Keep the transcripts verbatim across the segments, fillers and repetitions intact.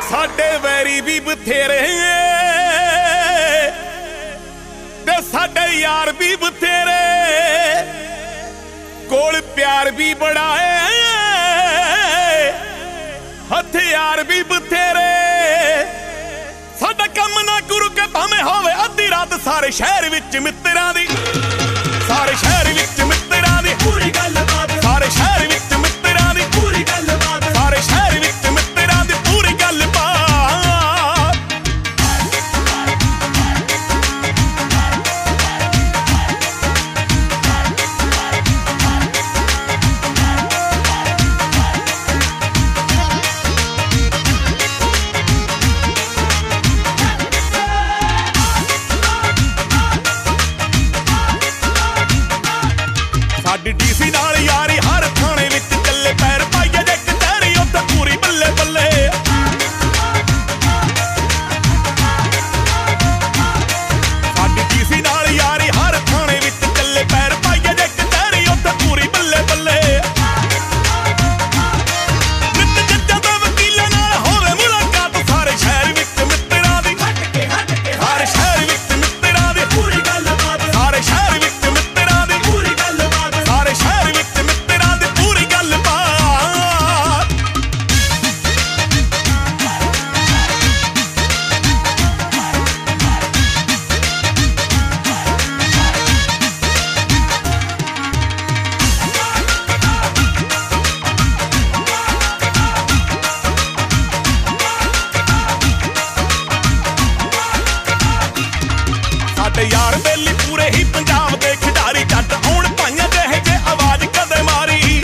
ਸਾਡੇ ਵੈਰੀ ਵੀ ਬਥੇਰੇ ਤੇ ਸਾਡੇ ਯਾਰ ਵੀ ਬਥੇਰੇ, ਕੋਲ ਪਿਆਰ ਵੀ ਬੜਾ ਏ, ਹਥਿਆਰ ਵੀ ਬਥੇਰੇ। ਸਾਡਾ ਕੰਮ ਨਾ ਗੁਰੂ ਕੇ ਭਾਵੇਂ ਹੋਵੇ ਅੱਧੀ ਰਾਤ, ਸਾਰੇ ਸ਼ਹਿਰ ਵਿੱਚ ਮਿੱਤਰਾਂ ਦੀ, ਸਾਰੇ ਸ਼ਹਿਰ ਵਿੱਚ ਮਿੱਤਰਾਂ ਦੀ ਪੂਰੀ ਗੱਲਬਾਤ, ਸਾਰੇ ਸ਼ਹਿਰ ਵਿੱਚ ਮਿੱਤਰਾਂ ਦੀ ਪੂਰੀ ਗੱਲਬਾਤ, ਸਾਰੇ ਸ਼ਹਿਰ ਵਿੱਚ ਮਿੱਤਰਾਂ ਦੀ ਪੂਰੀ ਗੱਲਬਾਤ। ਸਾਡੀ ਡੀਸੀ ਨਾਲ ਯਾਰੀ ਹਰ ਥਾਣੇ ਵਿੱਚ ਚੱਲੇ, ਪੈਰ ਪਾਈਏ ਜੇ ਕਚਹਿਰੀ ਉੱਥੇ ਪੂਰੀ ਬੱਲੇ ਬੱਲੇ। ਸਾਡੀ ਡੀਸੀ ਨਾਲ ਯਾਰੀ ਹਰ ਥਾਣੇ ਵਿੱਚ ਚੱਲੇ, ਪੈਰ ਪਾਈਏ ਜੇ ਕਚਹਿਰੀ ਉੱਥੇ ਪੂਰੀ ਬੱਲੇ ਬੱਲੇ। ਨਿੱਤ ਜੱਜਾਂ ਤੇ ਵਕੀਲਾਂ ਨਾਲ ਹੋਵੇ ਮੁਲਾਕਾਤ, ਸਾਰੇ ਸ਼ਹਿਰ ਵਿੱਚ ਮਿੱਤਰਾਂ ਦੀ, ਸਾਰੇ ਸ਼ਹਿਰ ਵਿੱਚ ਮਿੱਤਰਾਂ ਦੀ ਪੂਰੀ ਗੱਲਬਾਤ, ਸਾਰੇ ਸ਼ਹਿਰ ਵਿੱਚ ਮਿੱਤਰਾਂ ਦੀ ਪੂਰੀ ਗੱਲਬਾਤ, ਸਾਰੇ ਸ਼ਹਿਰ ਵਿੱਚ ਮਿੱਤਰਾਂ ਦੀ ਪੂਰੀ ਗੱਲਬਾਤ। ਸਾਡੇ ਯਾਰ ਬੇਲੀ ਪੂਰੇ ਹੀ ਪੰਜਾਬ ਦੇ ਖਿਡਾਰੀ, ਜੱਟ ਆਉਣ ਭਾਈਆਂ ਜਿਹੇ ਜੇ ਆਵਾਜ਼ ਕਦੇ ਮਾਰੀ।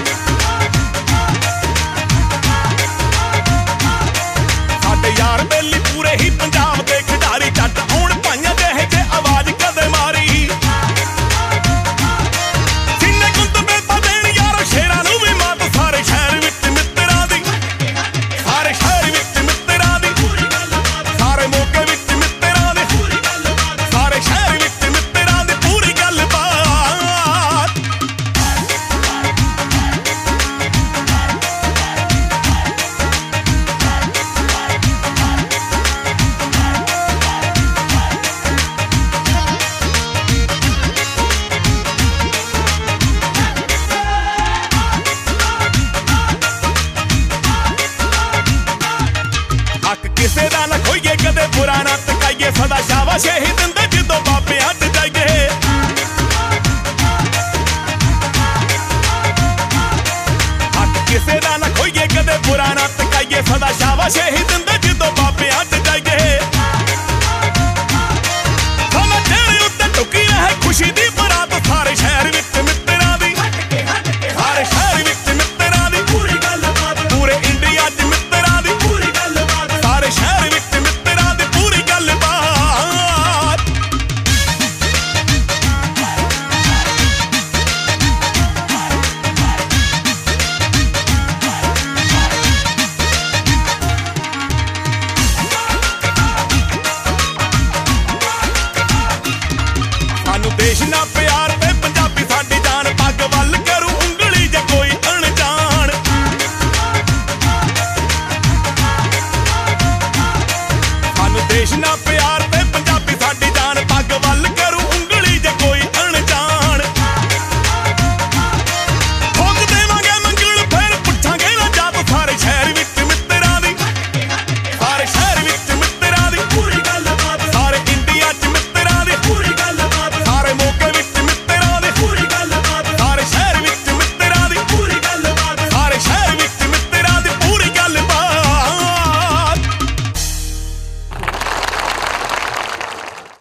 ਸਾਡੇ ਯਾਰ ਬੇਲੀ ਪੂਰੇ ਹੀ ਪੰਜਾਬ ਦੇ ਖਿਡਾਰੀ, ਜੱਟ ਆਉਣ ਭਾਈਆਂ ਜਿਹੇ ਜੇ ਆਵਾਜ਼ ਕਦੇ ਮਾਰੀ। ਜਿੰਨੇ ਗੁੰਦ ਬੇਤਾ ਦੇਣ ਯਾਰੋ ਸ਼ੇਰਾਂ ਨੂੰ ਵੀ ਮਾਤ, ਸਾਰੇ ਸ਼ਹਿਰ ਵਿੱਚ ਮਿੱਤਰਾਂ ਦੀ, ਸਾਰੇ ਸ਼ਹਿਰ ਵਿੱਚ ਮਿੱਤਰਾਂ ਦੀ ਪੂਰੀ ਗੱਲਬਾਤ, ਸਾਰੇ ਮੌਕੇ ਵਿੱਚ ਮਿੱਤਰਾਂ ਦੀ ਪੂਰੀ ਗੱਲਬਾਤ, ਸਾਰੇ ਸ਼ਹਿਰ ਵਿੱਚ ਮਿੱਤਰਾਂ ਦੀ ਪੂਰੀ ਗੱਲਬਾਤ। ਹੱਕ ਕਿਸੇ ਦਾ ਨਾ ਖੋਈਏ, ਕਦੇ ਬੁਰਾ ਨਾ ਤਕਾਈਏ, ਸਦਾ ਸ਼ਾਬਾਸ਼ ਇਹੀ ਦਿੰਦੇ ਜਦੋਂ ਬਾਬੇ ਹੱਥ ਜਾਈਏ। ਹੱਕ ਕਿਸੇ ਦਾ ਨਾ ਖੋਈਏ, ਕਦੇ ਬੁਰਾ ਨਾ ਤਕਾਈਏ, ਸਦਾ ਸ਼ਾਬਾਸ਼ ਇਹੀ ਦਿੰਦੇ ਜਦੋਂ ਬਾਬੇ